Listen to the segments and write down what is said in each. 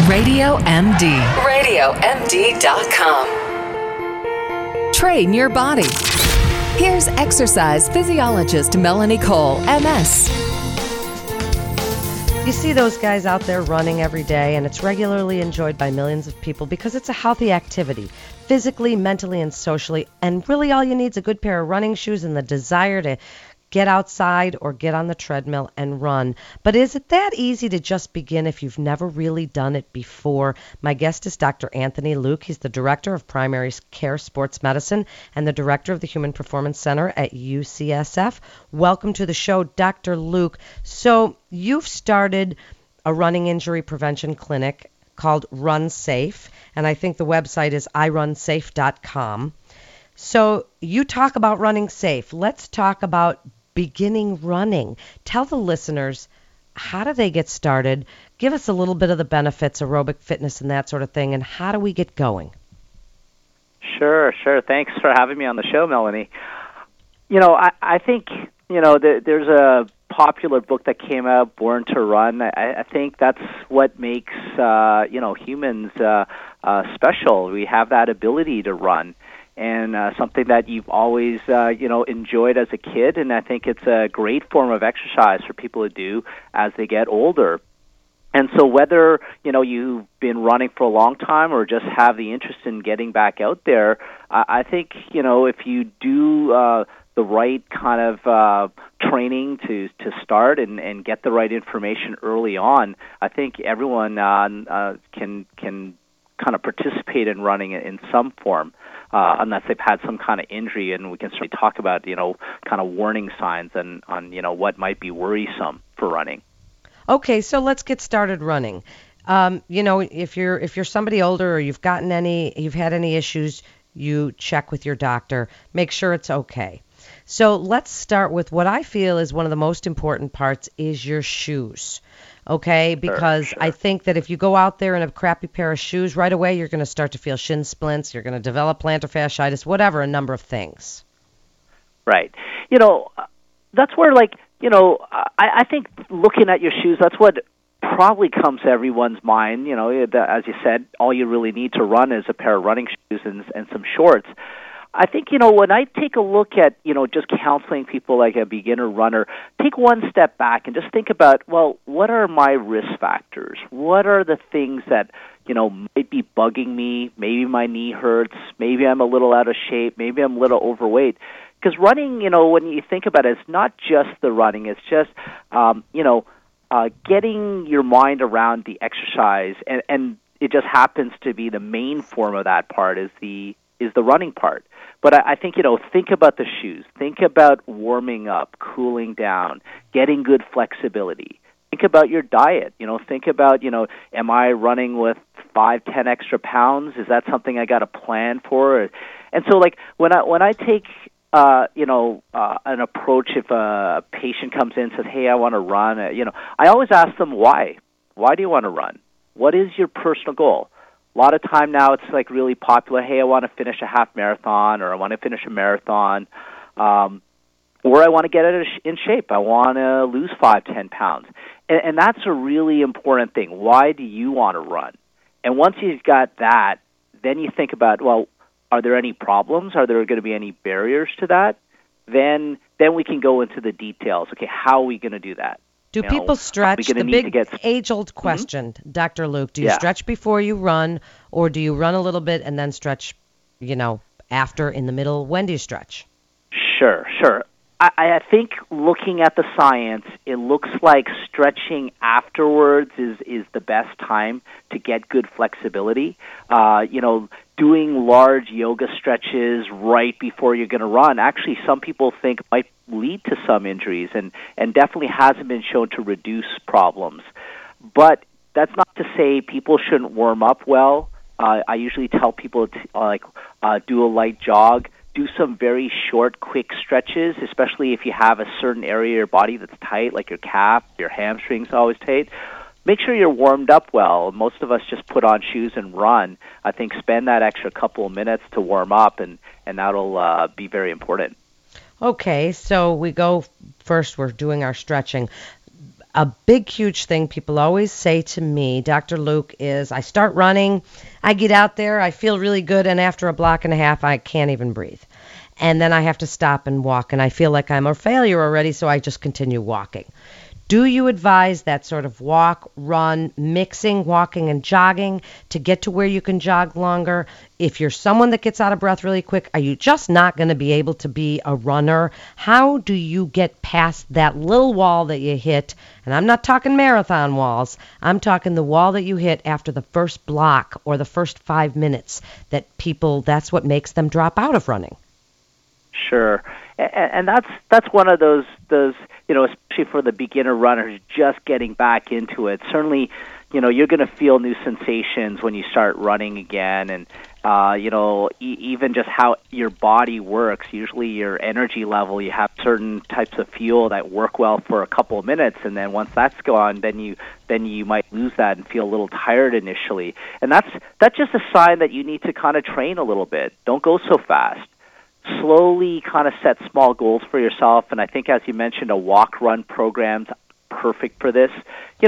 Radio MD. RadioMD.com. Train your body. Here's exercise physiologist Melanie Cole, MS. You see those guys out there running every day, and it's regularly enjoyed by millions of people because it's a healthy activity, physically, mentally, and socially. And really all you need is a good pair of running shoes and the desire to get outside or get on the treadmill and run. But is it that easy to just begin if you've never really done it before? My guest is Dr. Anthony Luke. He's the Director of Primary Care Sports Medicine and the Director of the Human Performance Center at UCSF. Welcome to the show, Dr. Luke. So you've started a running injury prevention clinic called Run Safe, and I think the website is irunsafe.com. So you talk about running safe. Let's talk about beginning running. Tell the listeners, how do they get started? Give us a little bit of the benefits, aerobic fitness and that sort of thing, and how do we get going? Sure. Thanks for having me on the show, Melanie. I think, there's a popular book that came out, Born to Run. I think that's what makes, humans special. We have that ability to run. And something that you've always, enjoyed as a kid, and I think it's a great form of exercise for people to do as they get older. And so whether, you've been running for a long time or just have the interest in getting back out there, I think, if you do the right kind of training to start and get the right information early on, I think everyone can kind of participate in running in some form. Unless they've had some kind of injury, and we can certainly talk about, kind of warning signs and on, what might be worrisome for running. Okay, so let's get started running. If you're somebody older or you've had any issues, you check with your doctor, make sure it's okay. So let's start with what I feel is one of the most important parts is your shoes. Okay, because Sure. I think that if you go out there in a crappy pair of shoes, right away you're going to start to feel shin splints, you're going to develop plantar fasciitis, whatever, a number of things. Right. That's where, I think looking at your shoes, that's what probably comes to everyone's mind. As you said, all you really need to run is a pair of running shoes and some shorts. I think, when I take a look at, just counseling people like a beginner runner, take one step back and just think about, well, what are my risk factors? What are the things that, might be bugging me? Maybe my knee hurts. Maybe I'm a little out of shape. Maybe I'm a little overweight. Because running, when you think about it, it's not just the running. It's just, getting your mind around the exercise. And it just happens to be the main form of that part is the running part. But I think, think about the shoes. Think about warming up, cooling down, getting good flexibility. Think about your diet. Think about, am I running with 5-10 extra pounds? Is that something I got to plan for? And so, when I take, an approach, if a patient comes in and says, hey, I want to run, I always ask them why. Why do you want to run? What is your personal goal? A lot of time now it's really popular, hey, I want to finish a half marathon or I want to finish a marathon or I want to get in shape. I want to lose 5-10 pounds. And that's a really important thing. Why do you want to run? And once you've got that, then you think about, well, are there any problems? Are there going to be any barriers to that? Then we can go into the details. Okay, how are we going to do that? Do people stretch? The big age-old question, Dr. Luke. Do you stretch before you run, or do you run a little bit and then stretch, after, in the middle? When do you stretch? Sure. I think looking at the science, it looks like stretching afterwards is the best time to get good flexibility. Doing large yoga stretches right before you're going to run, actually some people think might lead to some injuries and definitely hasn't been shown to reduce problems. But that's not to say people shouldn't warm up well. I usually tell people to do a light jog, do some very short, quick stretches, especially if you have a certain area of your body that's tight, like your calf, your hamstrings always tight. Make sure you're warmed up well. Most of us just put on shoes and run. I think spend that extra couple of minutes to warm up, and that'll be very important. Okay, so we go first, we're doing our stretching. a big, huge thing people always say to me, Dr. Luke, is I start running, I get out there, I feel really good, and after a block and a half, I can't even breathe. And then I have to stop and walk, and I feel like I'm a failure already, so I just continue walking. Do you advise that sort of walk, run, mixing walking and jogging to get to where you can jog longer? If you're someone that gets out of breath really quick, are you just not going to be able to be a runner? How do you get past that little wall that you hit? And I'm not talking marathon walls. I'm talking the wall that you hit after the first block or the first 5 minutes that people, that's what makes them drop out of running. Sure. And that's one of those especially for the beginner runners just getting back into it. Certainly, you're going to feel new sensations when you start running again, and even just how your body works. Usually, your energy level, you have certain types of fuel that work well for a couple of minutes, and then once that's gone, then you might lose that and feel a little tired initially. And that's just a sign that you need to kind of train a little bit. Don't go so fast. Slowly kind of set small goals for yourself, and I think, as you mentioned, a walk-run program's perfect for this.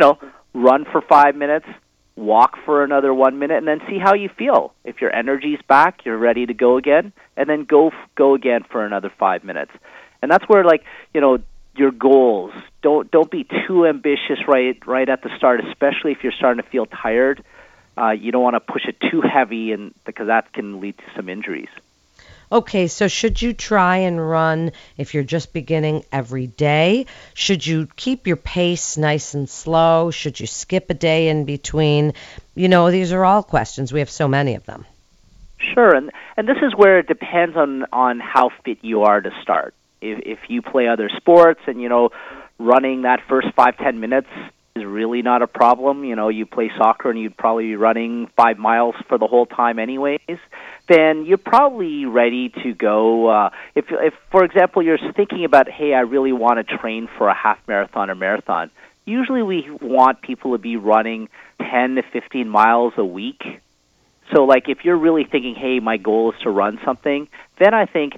Run for 5 minutes, walk for another 1 minute, and then see how you feel. If your energy's back, you're ready to go again, and then go again for another 5 minutes. And that's where, your goals, don't be too ambitious right at the start, especially if you're starting to feel tired. You don't want to push it too heavy, and because that can lead to some injuries. Okay, so should you try and run if you're just beginning every day? Should you keep your pace nice and slow? Should you skip a day in between? These are all questions. We have so many of them. Sure, and this is where it depends on how fit you are to start. If you play other sports and, running that first 5-10 minutes is really not a problem. You play soccer and you'd probably be running 5 miles for the whole time anyways, then you're probably ready to go. If, for example, you're thinking about, hey, I really want to train for a half marathon or marathon, usually we want people to be running 10 to 15 miles a week. So, if you're really thinking, hey, my goal is to run something, then I think,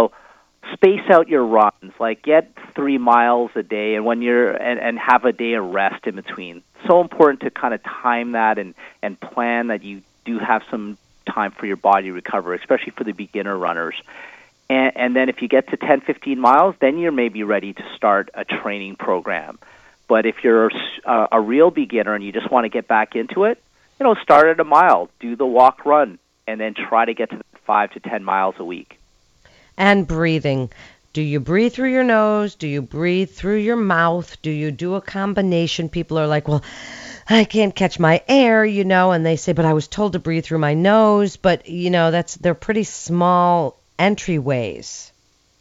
space out your runs. Get 3 miles a day, and when and have a day of rest in between. So important to kind of time that and plan that you do have some time for your body to recover, especially for the beginner runners. And then if you get to 10, 15 miles, then you're maybe ready to start a training program. But if you're a real beginner and you just want to get back into it, start at a mile, do the walk run, and then try to get to 5 to 10 miles a week. And breathing. Do you breathe through your nose? Do you breathe through your mouth? Do you do a combination? People are like, well, I can't catch my air, and they say, but I was told to breathe through my nose. But, they're pretty small entryways.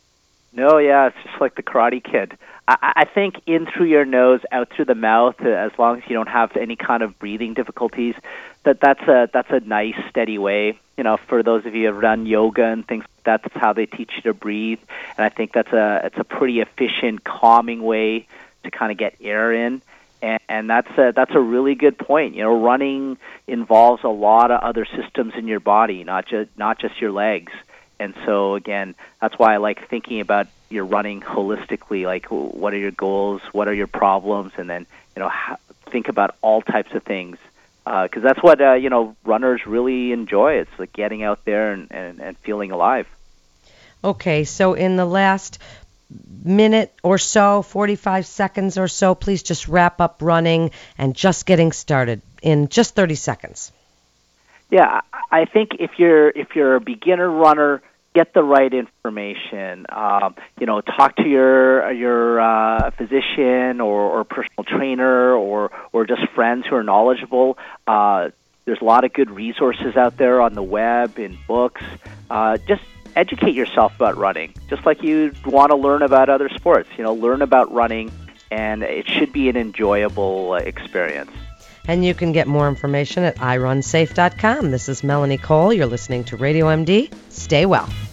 No, yeah, it's just like the Karate Kid. I think in through your nose, out through the mouth, as long as you don't have any kind of breathing difficulties, that's a nice, steady way. For those of you who have done yoga and things like that, that's how they teach you to breathe. And I think it's a pretty efficient, calming way to kind of get air in. And that's a really good point. Running involves a lot of other systems in your body, not just your legs. And so, again, that's why I like thinking about your running holistically, what are your goals, what are your problems, and then, think about all types of things. Because that's what, runners really enjoy. It's like getting out there and feeling alive. Okay, so in the last minute or so, 45 seconds or so, please just wrap up running and just getting started in just 30 seconds. Yeah, I think if you're a beginner runner, get the right information. Talk to your physician or personal trainer or just friends who are knowledgeable. There's a lot of good resources out there on the web, in books. Just educate yourself about running, just like you want to learn about other sports. Learn about running, and it should be an enjoyable experience. And you can get more information at irunsafe.com. This is Melanie Cole. You're listening to Radio MD. Stay well.